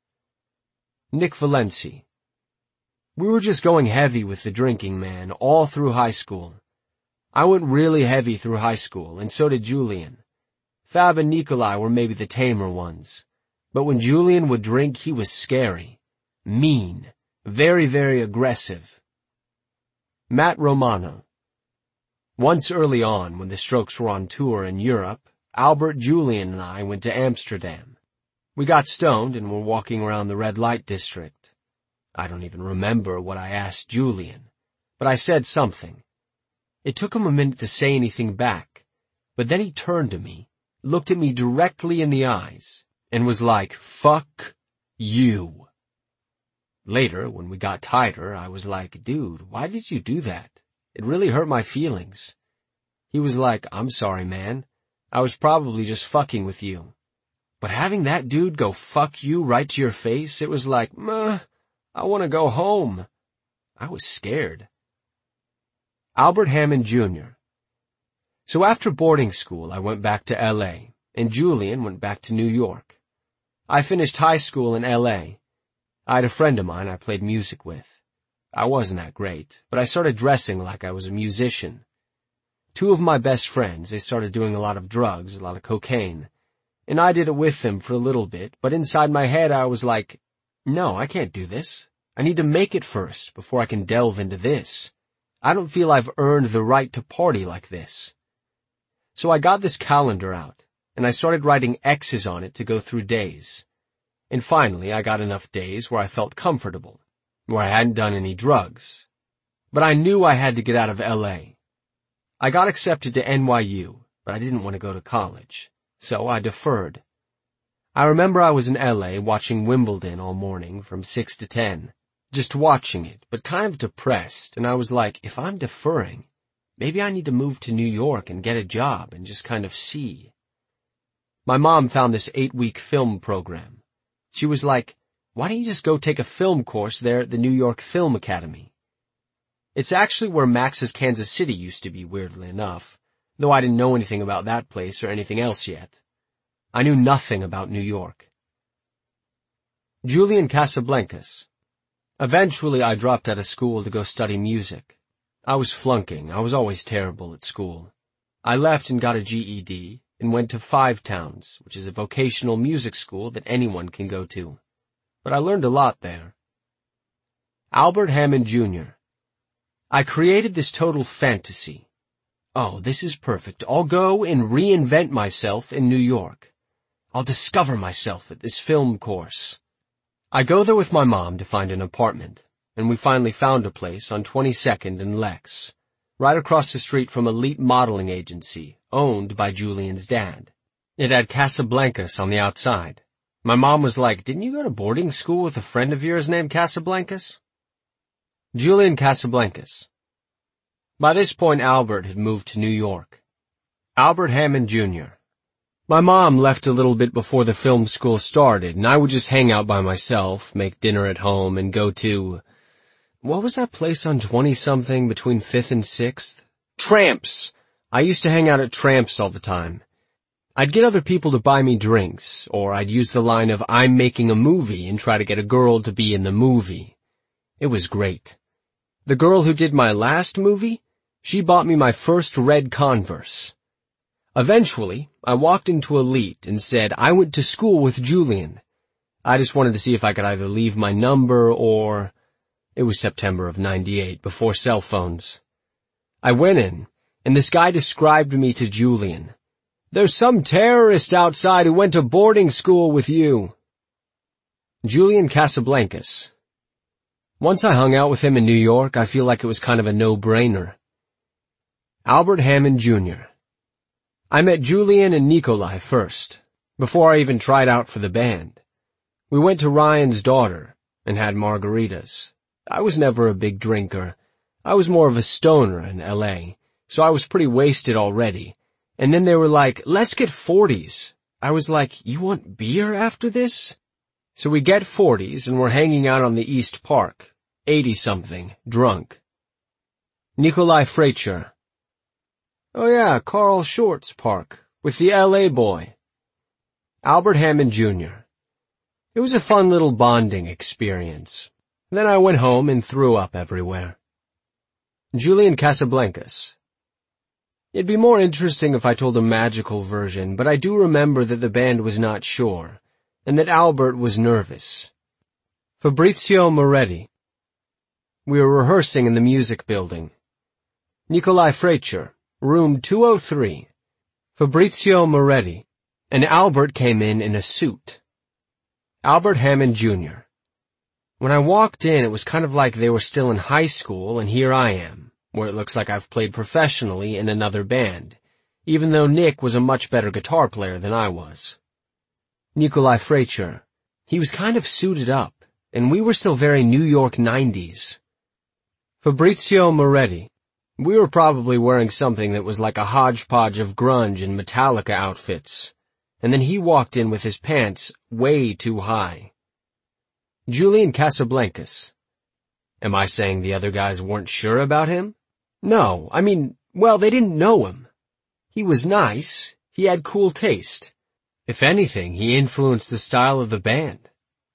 Nick Valenci. We were just going heavy with the drinking, man, all through high school. I went really heavy through high school, and so did Julian. Fab and Nikolai were maybe the tamer ones. But when Julian would drink, he was scary, mean, Very, very aggressive. Matt Romano. Once early on, when the Strokes were on tour in Europe, Albert, Julian, and I went to Amsterdam. We got stoned and were walking around the red light district. I don't even remember what I asked Julian, but I said something. It took him a minute to say anything back, but then he turned to me, looked at me directly in the eyes, and was like, "Fuck you." Later, when we got tighter, I was like, "Dude, why did you do that? It really hurt my feelings." He was like, "I'm sorry, man. I was probably just fucking with you." But having that dude go fuck you right to your face, it was like, meh, I want to go home. I was scared. Albert Hammond Junior So after boarding school, I went back to L A, and Julian went back to New York. I finished high school in L A. I had a friend of mine I played music with. I wasn't that great, but I started dressing like I was a musician. Two of my best friends, they started doing a lot of drugs, a lot of cocaine, and I did it with them for a little bit, but inside my head I was like, no, I can't do this. I need to make it first before I can delve into this. I don't feel I've earned the right to party like this. So I got this calendar out, and I started writing X's on it to go through days. And finally I got enough days where I felt comfortable, where I hadn't done any drugs. But I knew I had to get out of L A. I got accepted to N Y U, but I didn't want to go to college, so I deferred. I remember I was in L A watching Wimbledon all morning from six to ten, just watching it, but kind of depressed, and I was like, if I'm deferring, maybe I need to move to New York and get a job and just kind of see. My mom found this eight-week film program. She was like, why don't you just go take a film course there at the New York Film Academy? It's actually where Max's Kansas City used to be, weirdly enough, though I didn't know anything about that place or anything else yet. I knew nothing about New York. Julian Casablancas. Eventually I dropped out of school to go study music. I was flunking. I was always terrible at school. I left and got a G E D and went to Five Towns, which is a vocational music school that anyone can go to. But I learned a lot there. Albert Hammond Junior I created this total fantasy. Oh, this is perfect. I'll go and reinvent myself in New York. I'll discover myself at this film course. I go there with my mom to find an apartment, and we finally found a place on twenty-second and Lex, right across the street from Elite Modeling Agency, owned by Julian's dad. It had Casablancas on the outside. My mom was like, didn't you go to boarding school with a friend of yours named Casablancas? Julian Casablancas. By this point, Albert had moved to New York. Albert Hammond Junior My mom left a little bit before the film school started, and I would just hang out by myself, make dinner at home, and go to... What was that place on twenty-something between fifth and sixth? Tramps! I used to hang out at Tramps all the time. I'd get other people to buy me drinks, or I'd use the line of, I'm making a movie, and try to get a girl to be in the movie. It was great. The girl who did my last movie, she bought me my first red Converse. Eventually, I walked into Elite and said, I went to school with Julian. I just wanted to see if I could either leave my number or... It was September of ninety-eight, before cell phones. I went in, and this guy described me to Julian. There's some terrorist outside who went to boarding school with you. Julian Casablancas. Once I hung out with him in New York, I feel like it was kind of a no-brainer. Albert Hammond Junior I met Julian and Nikolai first, before I even tried out for the band. We went to Ryan's daughter and had margaritas. I was never a big drinker. I was more of a stoner in L A, so I was pretty wasted already. And then they were like, let's get forties. I was like, you want beer after this? So we get forties and we're hanging out on the East Park, eighty-something, drunk. Nikolai Fraiture. Oh yeah, Carl Short's park, with the L A boy. Albert Hammond Junior It was a fun little bonding experience. Then I went home and threw up everywhere. Julian Casablancas. It'd be more interesting if I told a magical version, but I do remember that the band was not sure, and that Albert was nervous. Fabrizio Moretti. We were rehearsing in the music building. Nikolai Fraiture, room two oh three. Fabrizio Moretti, and Albert came in in a suit. Albert Hammond Junior When I walked in, it was kind of like they were still in high school, and here I am, where it looks like I've played professionally in another band, even though Nick was a much better guitar player than I was. Nikolai Fraiture, he was kind of suited up, and we were still very New York nineties. Fabrizio Moretti, we were probably wearing something that was like a hodgepodge of grunge and Metallica outfits, and then he walked in with his pants way too high. Julian Casablancas. Am I saying the other guys weren't sure about him? No, I mean, well, they didn't know him. He was nice. He had cool taste. If anything, he influenced the style of the band.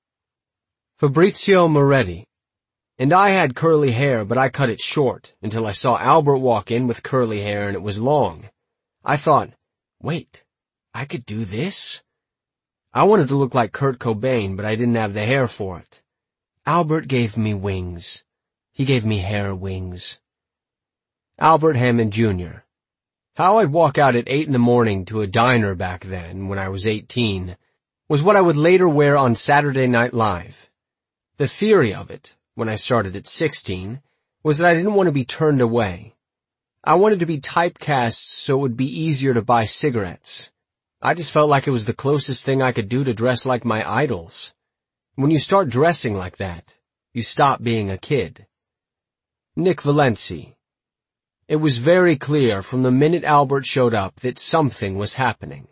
Fabrizio Moretti. And I had curly hair, but I cut it short until I saw Albert walk in with curly hair and it was long. I thought, wait, I could do this? I wanted to look like Kurt Cobain, but I didn't have the hair for it. Albert gave me wings. He gave me hair wings. Albert Hammond Junior How I'd walk out at eight in the morning to a diner back then, when I was eighteen, was what I would later wear on Saturday Night Live. The theory of it, when I started at sixteen, was that I didn't want to be turned away. I wanted to be typecast so it would be easier to buy cigarettes. I just felt like it was the closest thing I could do to dress like my idols. When you start dressing like that, you stop being a kid. Nick Valenci. It was very clear from the minute Albert showed up that something was happening.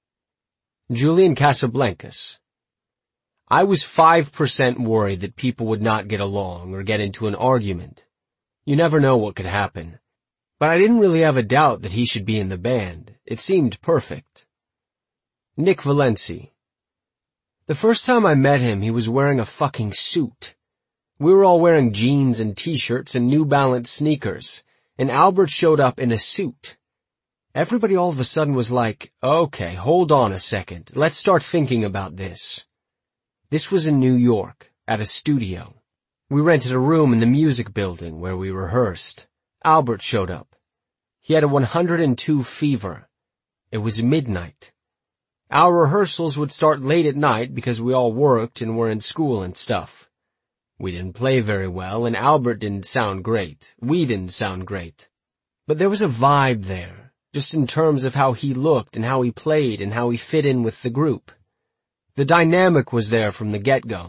Julian Casablancas. I was five percent worried that people would not get along or get into an argument. You never know what could happen. But I didn't really have a doubt that he should be in the band. It seemed perfect. Nick Valenci. The first time I met him, he was wearing a fucking suit. We were all wearing jeans and t-shirts and New Balance sneakers, and Albert showed up in a suit. Everybody all of a sudden was like, okay, hold on a second, let's start thinking about this. This was in New York, at a studio. We rented a room in the music building where we rehearsed. Albert showed up. He had a one hundred two fever. It was midnight. Our rehearsals would start late at night because we all worked and were in school and stuff. We didn't play very well, and Albert didn't sound great. We didn't sound great. But there was a vibe there, just in terms of how he looked and how he played and how he fit in with the group. The dynamic was there from the get-go.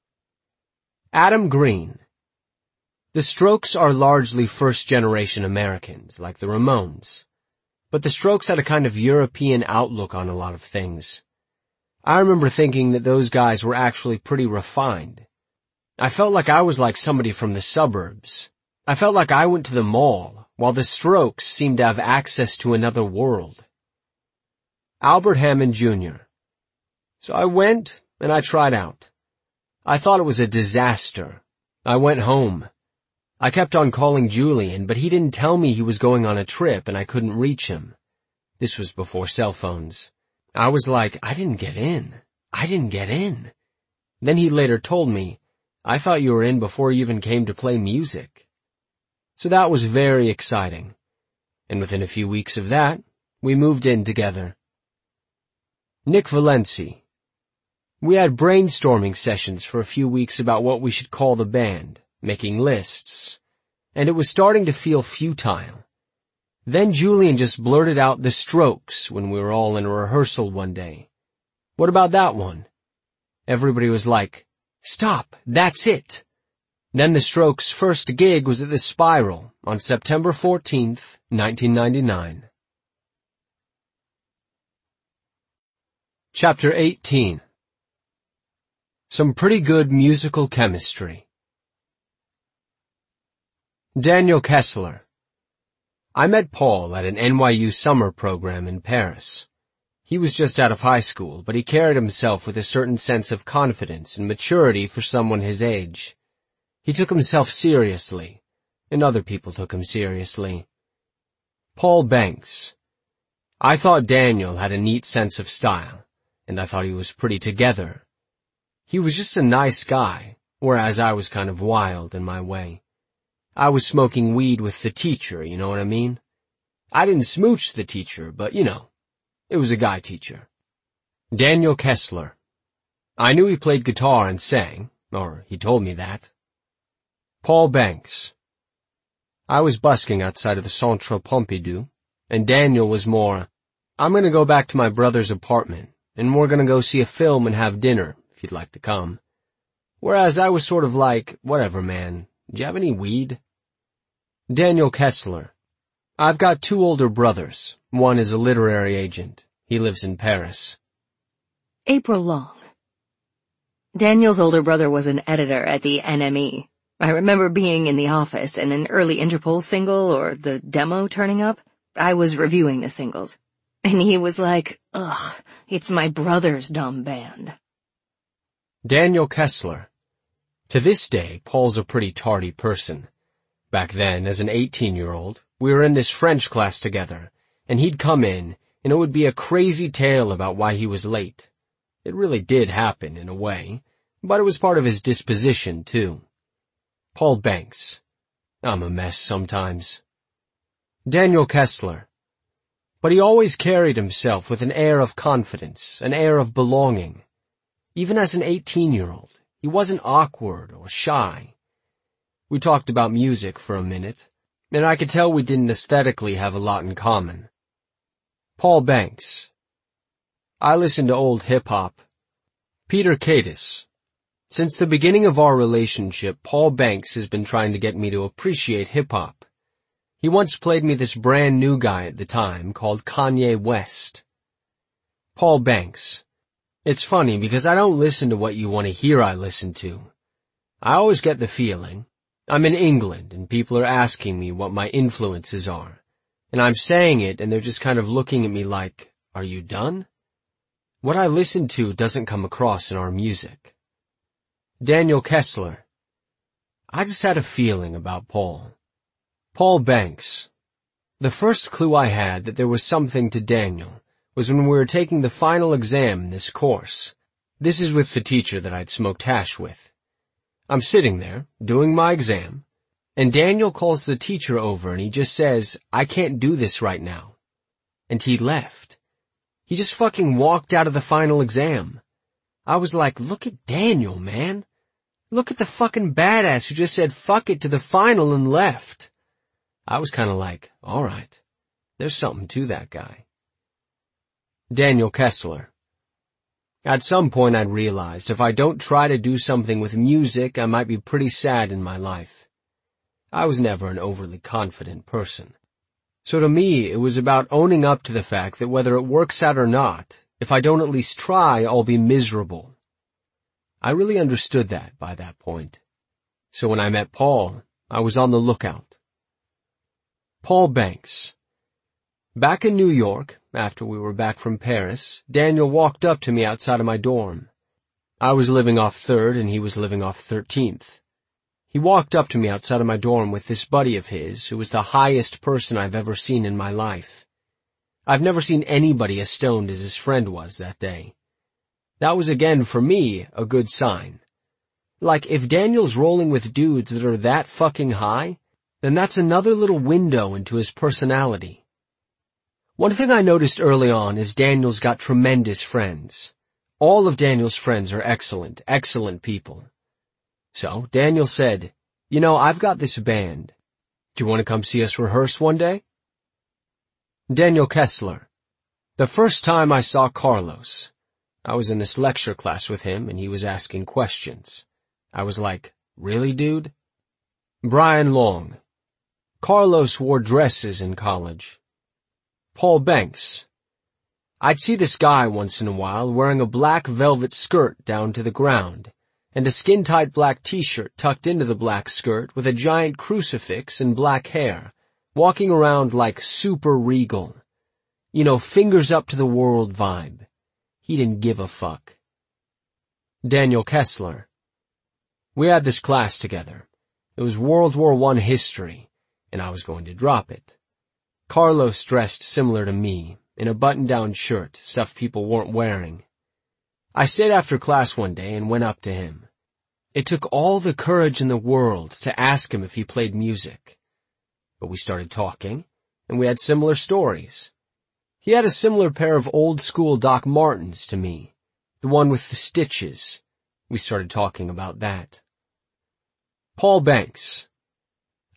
Adam Green. The Strokes are largely first-generation Americans, like the Ramones. But the Strokes had a kind of European outlook on a lot of things. I remember thinking that those guys were actually pretty refined. I felt like I was like somebody from the suburbs. I felt like I went to the mall, while the Strokes seemed to have access to another world. Albert Hammond Junior So I went, and I tried out. I thought it was a disaster. I went home. I kept on calling Julian, but he didn't tell me he was going on a trip and I couldn't reach him. This was before cell phones. I was like, I didn't get in. I didn't get in. Then he later told me, I thought you were in before you even came to play music. So that was very exciting. And within a few weeks of that, we moved in together. Nick Valenci. We had brainstorming sessions for a few weeks about what we should call the band, making lists, and it was starting to feel futile. Then Julian just blurted out The Strokes when we were all in a rehearsal one day. What about that one? Everybody was like, stop, that's it. Then The Strokes' first gig was at the Spiral on September fourteenth, nineteen ninety-nine. Chapter eighteen. Some pretty good musical chemistry. Daniel Kessler. I met Paul at an N Y U summer program in Paris. He was just out of high school, but he carried himself with a certain sense of confidence and maturity for someone his age. He took himself seriously, and other people took him seriously. Paul Banks. I thought Daniel had a neat sense of style, and I thought he was pretty together. He was just a nice guy, whereas I was kind of wild in my way. I was smoking weed with the teacher, you know what I mean? I didn't smooch the teacher, but you know, it was a guy teacher. Daniel Kessler. I knew he played guitar and sang, or he told me that. Paul Banks. I was busking outside of the Centre Pompidou, and Daniel was more, I'm gonna go back to my brother's apartment, and we're gonna go see a film and have dinner, if you'd like to come. Whereas I was sort of like, whatever man, do you have any weed? Daniel Kessler. I've got two older brothers. One is a literary agent. He lives in Paris. April Long. Daniel's older brother was an editor at the N M E. I remember being in the office and an early Interpol single or the demo turning up. I was reviewing the singles. And he was like, ugh, it's my brother's dumb band. Daniel Kessler. To this day, Paul's a pretty tardy person. Back then, as an eighteen-year-old, we were in this French class together, and he'd come in, and it would be a crazy tale about why he was late. It really did happen, in a way, but it was part of his disposition, too. Paul Banks. I'm a mess sometimes. Daniel Kessler. But he always carried himself with an air of confidence, an air of belonging. Even as an eighteen-year-old, he wasn't awkward or shy. We talked about music for a minute, and I could tell we didn't aesthetically have a lot in common. Paul Banks. I listen to old hip-hop. Peter Cadis. Since the beginning of our relationship, Paul Banks has been trying to get me to appreciate hip-hop. He once played me this brand new guy at the time called Kanye West. Paul Banks. It's funny because I don't listen to what you want to hear I listen to. I always get the feeling. I'm in England and people are asking me what my influences are. And I'm saying it and they're just kind of looking at me like, are you done? What I listen to doesn't come across in our music. Daniel Kessler. I just had a feeling about Paul. Paul Banks. The first clue I had that there was something to Daniel was when we were taking the final exam in this course. This is with the teacher that I'd smoked hash with. I'm sitting there, doing my exam, and Daniel calls the teacher over and he just says, I can't do this right now. And he left. He just fucking walked out of the final exam. I was like, look at Daniel, man. Look at the fucking badass who just said fuck it to the final and left. I was kinda like, alright, there's something to that guy. Daniel Kessler. At some point I'd realized if I don't try to do something with music, I might be pretty sad in my life. I was never an overly confident person. So to me, it was about owning up to the fact that whether it works out or not, if I don't at least try, I'll be miserable. I really understood that by that point. So when I met Paul, I was on the lookout. Paul Banks. Back in New York, after we were back from Paris, Daniel walked up to me outside of my dorm. I was living off third and he was living off thirteenth. He walked up to me outside of my dorm with this buddy of his who was the highest person I've ever seen in my life. I've never seen anybody as stoned as his friend was that day. That was again, for me, a good sign. Like, if Daniel's rolling with dudes that are that fucking high, then that's another little window into his personality. One thing I noticed early on is Daniel's got tremendous friends. All of Daniel's friends are excellent, excellent people. So, Daniel said, you know, I've got this band. Do you want to come see us rehearse one day? Daniel Kessler. The first time I saw Carlos, I was in this lecture class with him and he was asking questions. I was like, really, dude? Brian Long. Carlos wore dresses in college. Paul Banks. I'd see this guy once in a while wearing a black velvet skirt down to the ground, and a skin-tight black t-shirt tucked into the black skirt with a giant crucifix and black hair, walking around like super regal. You know, fingers up to the world vibe. He didn't give a fuck. Daniel Kessler. We had this class together. It was World War One history, and I was going to drop it. Carlos dressed similar to me, in a button-down shirt, stuff people weren't wearing. I stayed after class one day and went up to him. It took all the courage in the world to ask him if he played music. But we started talking, and we had similar stories. He had a similar pair of old-school Doc Martens to me, the one with the stitches. We started talking about that. Paul Banks.